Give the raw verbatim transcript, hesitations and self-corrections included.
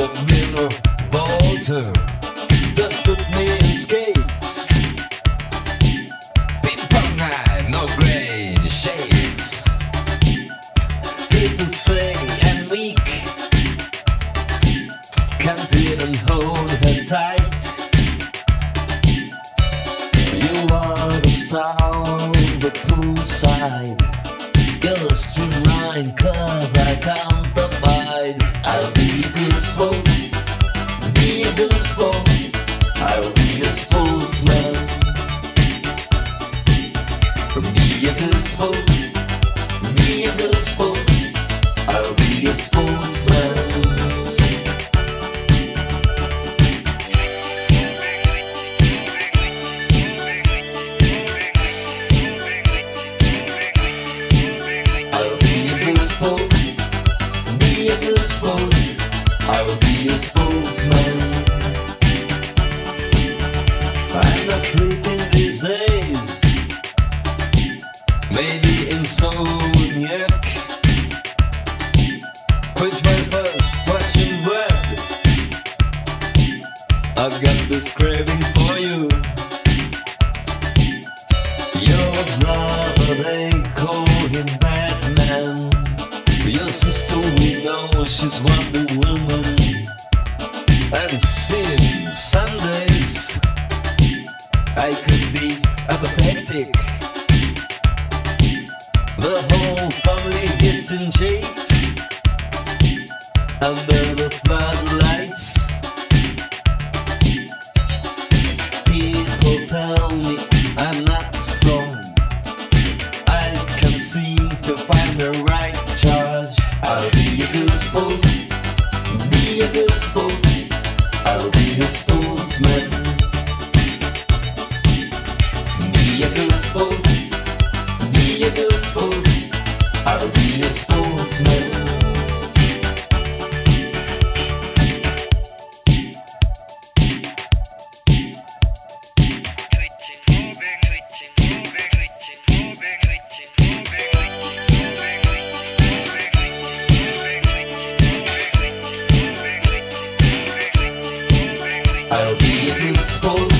the Miller Volta that put me in skates. Ping pong high, no gray shades. People say I'm weak, can't even hold her tight. You are the star on the poolside. Go streamline cause I can't abide. I'll be a good sport, be a good sport. I'll be a sportsman. Be a good sport, be a good sport. I'll be a sportsman. Be a good sport, I'll be a sportsman. I'm not sleeping these days, maybe in Insomniac. Quench my first Russian bread. I've got this craving for you. Your brother, they call him Batman. Your sister, we know she's Wonder Woman. And since Sundays I could be apathetic, the whole family gets in shape under the floodlights. People tell me I'm not strong, I can't seem to find the right charge. I'll be a good sport, be a good sport. I'll be a sportsman. Be a good sport, be a good sport. I'll be a sportsman. I'll be a good sport.